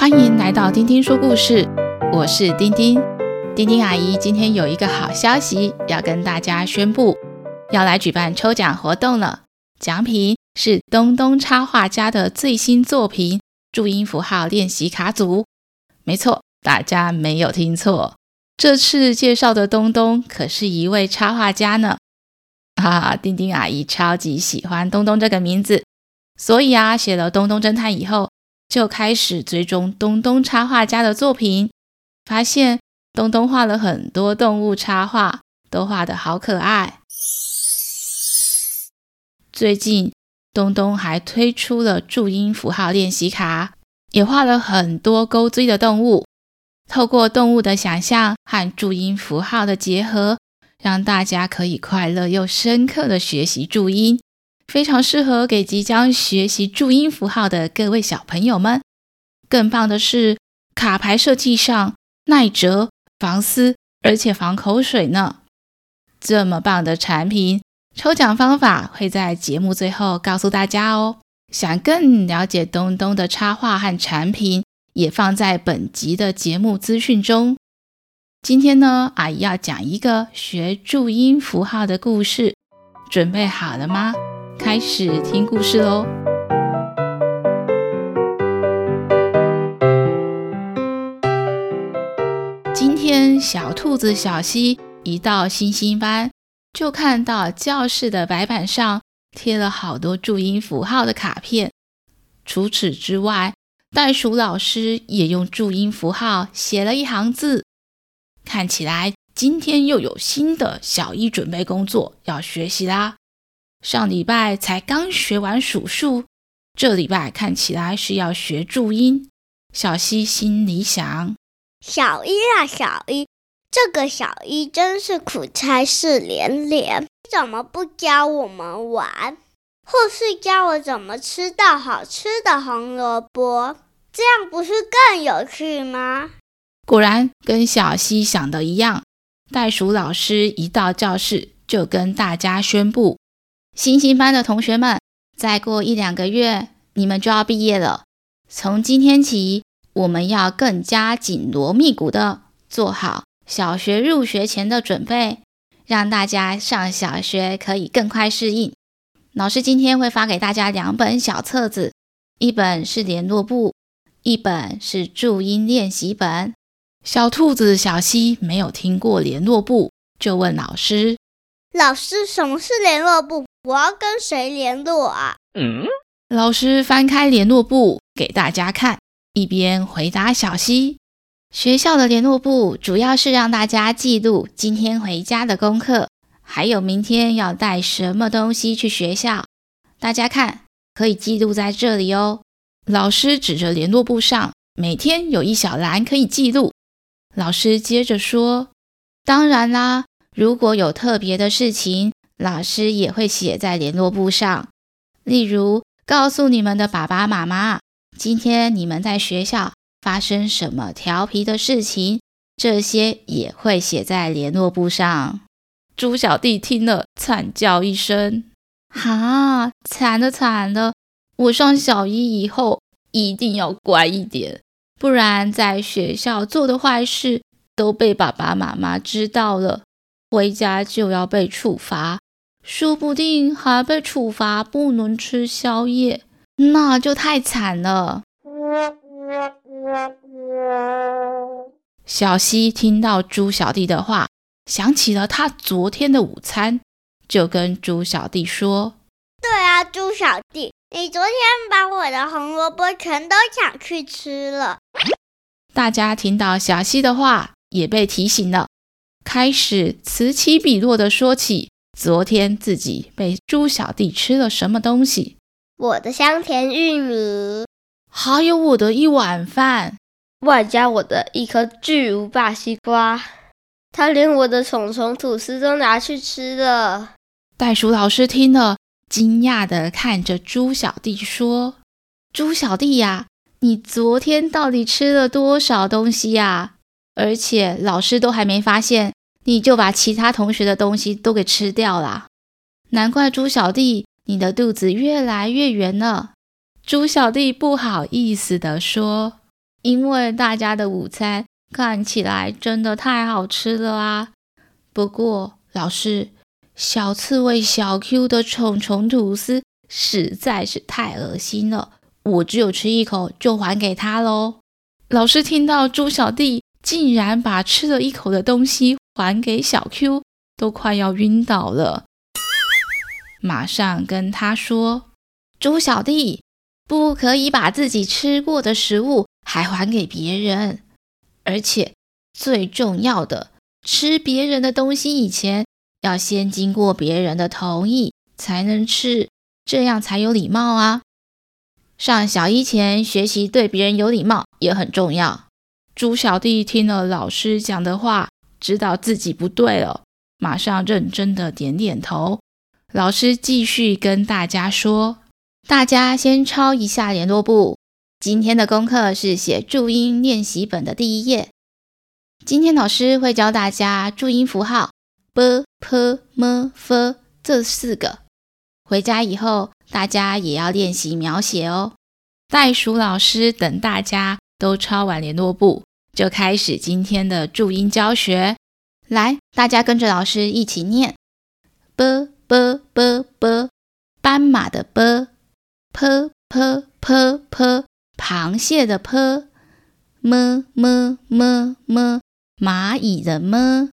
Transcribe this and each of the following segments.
欢迎来到丁丁说故事，我是丁丁。丁丁阿姨今天有一个好消息要跟大家宣布，要来举办抽奖活动了。奖品是东东插画家的最新作品注音符号练习卡组。没错，大家没有听错，这次介绍的东东可是一位插画家呢。丁丁阿姨超级喜欢东东这个名字，所以写了东东侦探以后，就开始追踪东东插画家的作品，发现东东画了很多动物插画，都画得好可爱。最近东东还推出了注音符号练习卡，也画了很多勾追的动物，透过动物的想象和注音符号的结合，让大家可以快乐又深刻的学习注音，非常适合给即将学习注音符号的各位小朋友们。更棒的是，卡牌设计上耐折、防撕，而且防口水呢。这么棒的产品，抽奖方法会在节目最后告诉大家哦。想更了解东东的插画和产品，也放在本集的节目资讯中。今天呢，阿姨要讲一个学注音符号的故事，准备好了吗？开始听故事咯。今天小兔子小西一到星星班，就看到教室的白板上贴了好多注音符号的卡片。除此之外，袋鼠老师也用注音符号写了一行字。看起来今天又有新的小一准备工作要学习啦。上礼拜才刚学完数数，这礼拜看起来是要学注音。小西心里想， 小一啊小一，这个小一真是苦差事连连，怎么不教我们玩，或是教我怎么吃到好吃的红萝卜，这样不是更有趣吗？ 果然跟小西想的一样，袋鼠老师一到教室就跟大家宣布，星星班的同学们，再过1-2个月你们就要毕业了。从今天起，我们要更加紧锣密鼓的做好小学入学前的准备，让大家上小学可以更快适应。老师今天会发给大家2本小册子，一本是联络簿，一本是注音练习本。小兔子小西没有听过联络簿，就问老师， 老师，什么是联络簿？我要跟谁联络啊？ 老师翻开联络簿给大家看，一边回答小西，学校的联络簿主要是让大家记录今天回家的功课，还有明天要带什么东西去学校。大家看，可以记录在这里哦。老师指着联络簿上，每天有一小栏可以记录。老师接着说，当然啦，如果有特别的事情，老师也会写在联络簿上。例如，告诉你们的爸爸妈妈，今天你们在学校发生什么调皮的事情，这些也会写在联络簿上。猪小弟听了惨叫一声，惨了惨了，我上小一以后一定要乖一点，不然在学校做的坏事都被爸爸妈妈知道了，回家就要被处罚，说不定还被处罚不能吃宵夜，那就太惨了。小西听到猪小弟的话，想起了他昨天的午餐，就跟猪小弟说， 对啊，猪小弟，你昨天把我的红萝卜全都抢去吃了。 大家听到小西的话，也被提醒了，开始此起彼落地说起昨天自己被猪小弟吃了什么东西。 我的香甜玉米， 还有我的一碗饭， 外加我的一颗巨无霸西瓜，他连我的虫虫吐司都拿去吃了。 袋鼠老师听了，惊讶地看着猪小弟说，猪小弟呀，你昨天到底吃了多少东西呀？而且老师都还没发现，你就把其他同学的东西都给吃掉了。难怪猪小弟，你的肚子越来越圆了。猪小弟不好意思地说， 因为大家的午餐看起来真的太好吃了啊。不过，老师，小刺猬小 Q 的虫虫吐司实在是太恶心了，我只有吃一口就还给他咯。老师听到猪小弟竟然把吃了一口的东西还给小 Q， 都快要晕倒了。马上跟他说，猪小弟，不可以把自己吃过的食物还还给别人，而且最重要的，吃别人的东西以前要先经过别人的同意才能吃，这样才有礼貌啊。上小一前学习对别人有礼貌也很重要。猪小弟听了老师讲的话，知道自己不对了，马上认真的点点头。老师继续跟大家说，大家先抄一下联络簿，今天的功课是写注音练习本的第1页。今天老师会教大家注音符号 b、p、m、f 这4个，回家以后大家也要练习描写哦。袋鼠老师等大家都抄完联络簿，就开始今天的注音教学。来，大家跟着老师一起念 b、b、b、b， 斑马的 b， p、p、p、p， 螃蟹的 p， m、m、m、m， 蚂蚁的 m，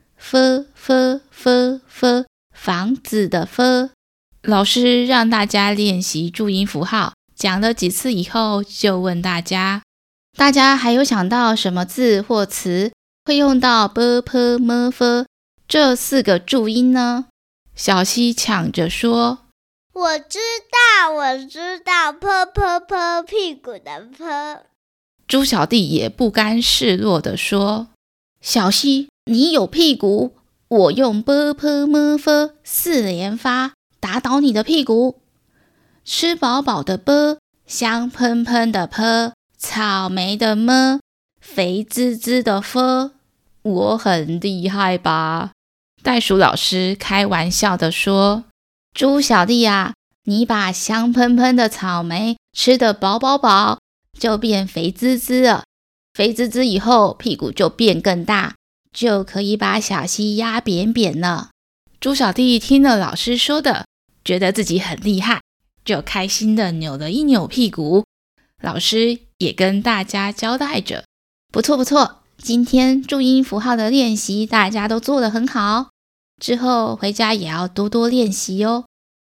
f、f、f、f， 房子的 f。 老师让大家练习注音符号，讲了几次以后就问大家还有想到什么字或词会用到 b、p、m、f 这4个注音呢？小希抢着说， 我知道 p、p、p 屁股的 p。 猪小弟也不甘示弱地说，小希，你有屁股，我用 b、p、m、f 4连发打倒你的屁股。吃饱饱的 b， 香喷喷的 p， 草莓的 m， 肥滋滋的 f， 我很厉害吧？袋鼠老师开玩笑地说，猪小弟啊，你把香喷喷的草莓吃得饱饱饱，就变肥滋滋了，肥滋滋以后屁股就变更大，就可以把小希压扁扁了。猪小弟听了老师说的，觉得自己很厉害，就开心地扭了一扭屁股。老师也跟大家交代着，不错不错，今天注音符号的练习大家都做得很好，之后回家也要多多练习哦。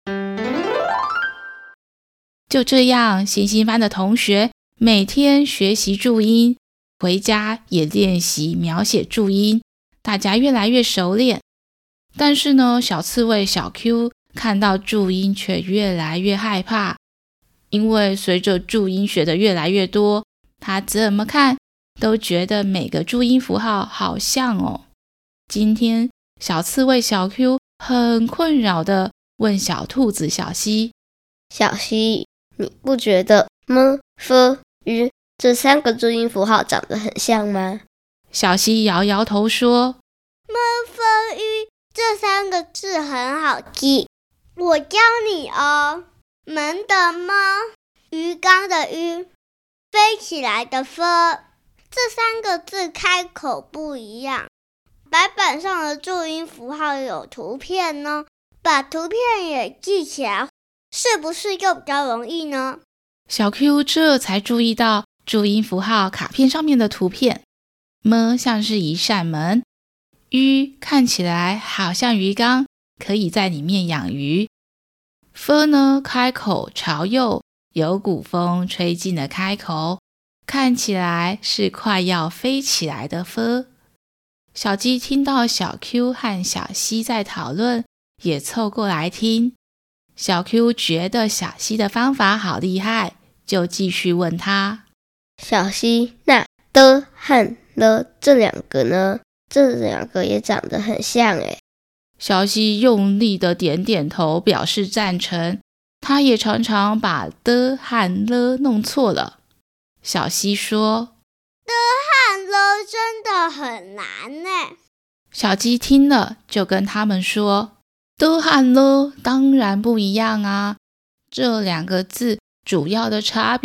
就这样，星星班的同学每天学习注音，回家也练习描写注音，大家越来越熟练。但是呢，小刺猬小 Q 看到注音却越来越害怕，因为随着注音学的越来越多，他怎么看都觉得每个注音符号好像哦。今天小刺猬小 Q 很困扰地问小兔子小希， 小希，你不觉得 m、f、u 这3个注音符号长得很像吗？ 小希摇摇头说， m、f、u 这3个字很好记，我教你哦。门的 m， 鱼缸的 u， 飞起来的 f， 这3个字开口不一样。白板上的注音符号有图片呢，把图片也记起来，是不是又比较容易呢？ 小 Q 这才注意到注音符号卡片上面的图片， m 像是一扇门，u 看起来好像鱼缸，可以在里面养鱼。f 呢，开口朝右，有股风吹进了开口，看起来是快要飞起来的 f。 小鸡听到小 Q 和小希在讨论，也凑过来听。小 Q 觉得小希的方法好厉害，就继续问他， 小希，那的和了这2个呢？这2个也长得很像诶。 小希用力的点点头表示赞成，他也常常把的和了弄错了。小希说， 的和了真的很难呢。 小鸡听了就跟他们说，的和了当然不一样啊，这2个字主要的差别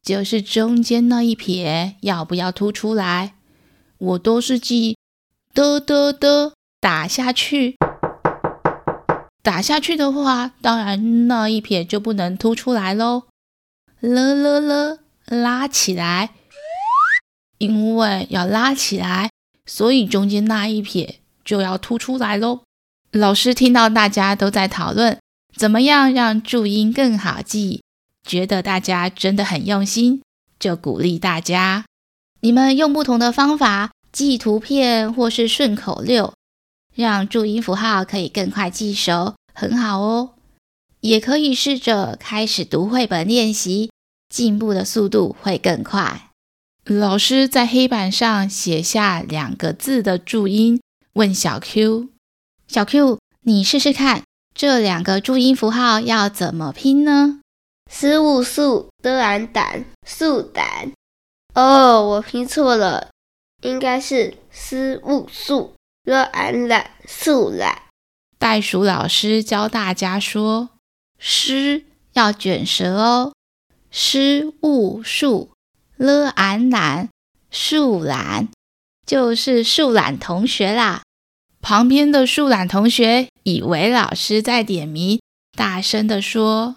就是中间那一撇要不要凸出来。我都是记的打下去。打下去的话，当然那一撇就不能凸出来咯。了拉起来，因为要拉起来，所以中间那一撇就要凸出来咯。老师听到大家都在讨论怎么样让注音更好记，觉得大家真的很用心，就鼓励大家，你们用不同的方法记图片或是顺口溜，让注音符号可以更快记熟，很好哦。也可以试着开始读绘本练习，进步的速度会更快。老师在黑板上写下2个字的注音，问小 Q： 小 Q， 你试试看，这2个注音符号要怎么拼呢？ 食物素的安胆素胆。哦，我拼错了，应该是食物素的安懒素懒。 袋鼠老师教大家说，诗要卷舌哦，诗物树了安懒树懒，就是树懒同学啦。旁边的树懒同学以为老师在点名，大声地说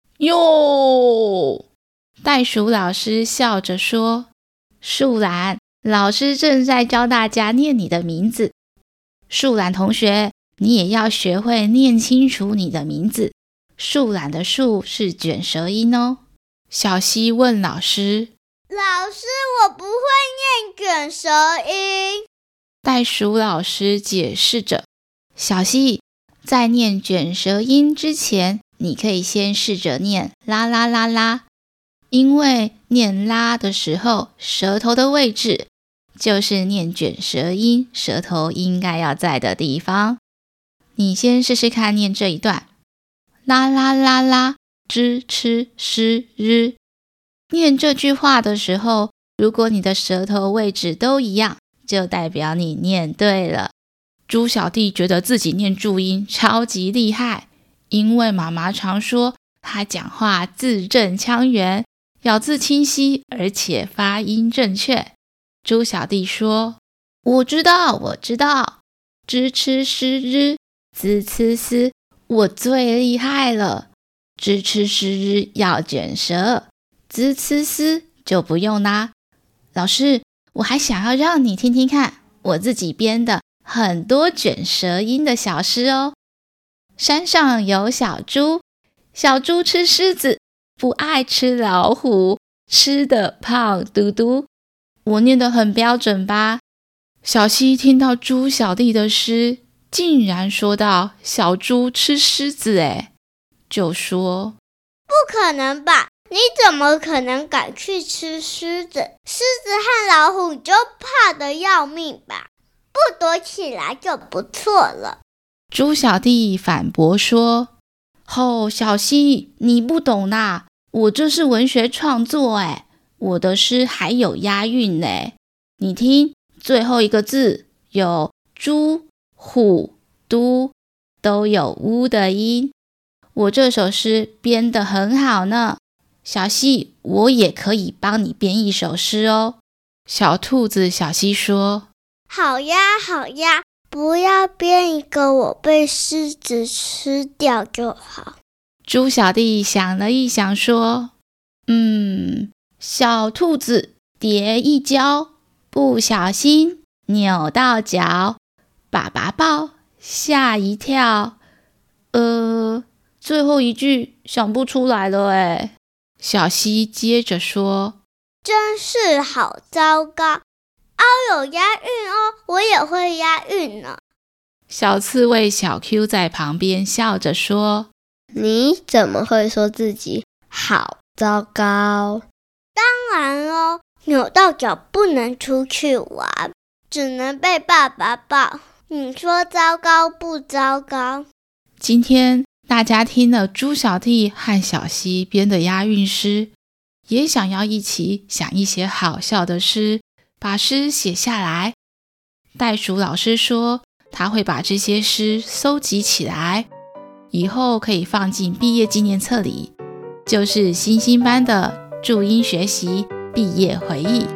哟。袋鼠老师笑着说，树懒，老师正在教大家念你的名字。树懒同学，你也要学会念清楚你的名字，树懒的树是卷舌音哦。小希问老师， 老师，我不会念卷舌音。 袋鼠老师解释着，小希，在念卷舌音之前，你可以先试着念啦啦啦啦，因为念啦的时候，舌头的位置就是念卷舌音舌头应该要在的地方。你先试试看念这一段，啦啦啦啦，知吃诗日。念这句话的时候，如果你的舌头位置都一样，就代表你念对了。猪小弟觉得自己念注音超级厉害，因为妈妈常说他讲话字正腔圆，咬字清晰，而且发音正确。猪小弟说，我知道，知吃诗日，滋呲丝，我最厉害了。知吃诗日要卷舌，滋呲丝就不用啦。老师，我还想要让你听听看我自己编的很多卷舌音的小诗哦。山上有小猪，小猪吃狮子，不爱吃老虎，吃得胖嘟嘟。我念得很标准吧？小希听到猪小弟的诗，竟然说到小猪吃狮子，就说， 不可能吧？你怎么可能敢去吃狮子？狮子和老虎就怕得要命吧？不躲起来就不错了。 猪小弟反驳说，小希，你不懂啦，我这是文学创作，我的诗还有押韵呢。你听，最后一个字有猪、虎、都，都有乌的音。我这首诗编得很好呢。小希，我也可以帮你编一首诗哦。小兔子小希说， 好呀，不要编一个我被狮子吃掉就好。 猪小弟想了一想说，小兔子跌一跤，不小心扭到脚，爸爸抱，吓一跳。最后一句想不出来了小希接着说， 真是好糟糕，有押韵哦，我也会押韵呢。 小刺猬小 Q 在旁边笑着说， 你怎么会说自己好糟糕？ 当然哦，扭到脚不能出去玩，只能被爸爸抱。你说糟糕不糟糕？ 今天大家听了猪小弟和小希编的押韵诗，也想要一起想一些好笑的诗，把诗写下来。袋鼠老师说，他会把这些诗搜集起来，以后可以放进毕业纪念册里，就是星星班的注音学习毕业回忆。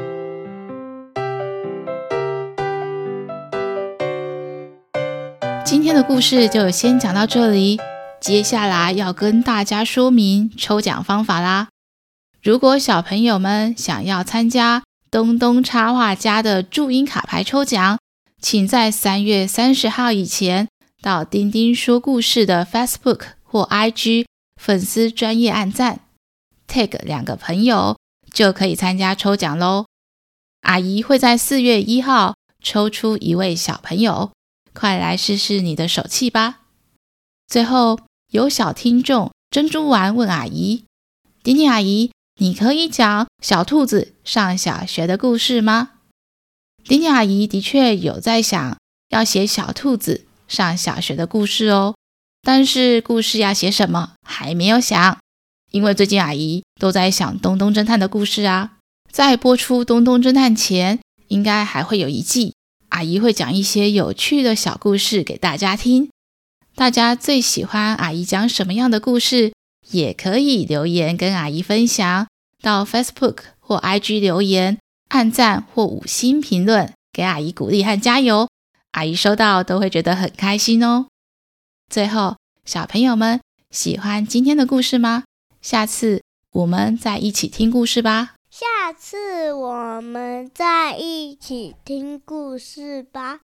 今天的故事就先讲到这里，接下来要跟大家说明抽奖方法啦。如果小朋友们想要参加东东插画家的注音卡牌抽奖，请在3月30号以前到丁丁说故事的 Facebook 或 IG 粉丝专页按赞 tag 2个朋友，就可以参加抽奖咯。阿姨会在4月1号抽出1位小朋友，快来试试你的手气吧。最后有小听众珍珠丸问阿姨，丁丁阿姨，你可以讲小兔子上小学的故事吗？丁丁阿姨的确有在想要写小兔子上小学的故事哦，但是故事要写什么还没有想，因为最近阿姨都在想东东侦探的故事啊。在播出东东侦探前，应该还会有1季，阿姨会讲一些有趣的小故事给大家听。大家最喜欢阿姨讲什么样的故事，也可以留言跟阿姨分享，到 Facebook 或 IG 留言按赞或5星评论，给阿姨鼓励和加油，阿姨收到都会觉得很开心哦。最后，小朋友们喜欢今天的故事吗？下次我们再一起听故事吧。 下次我们再一起听故事吧。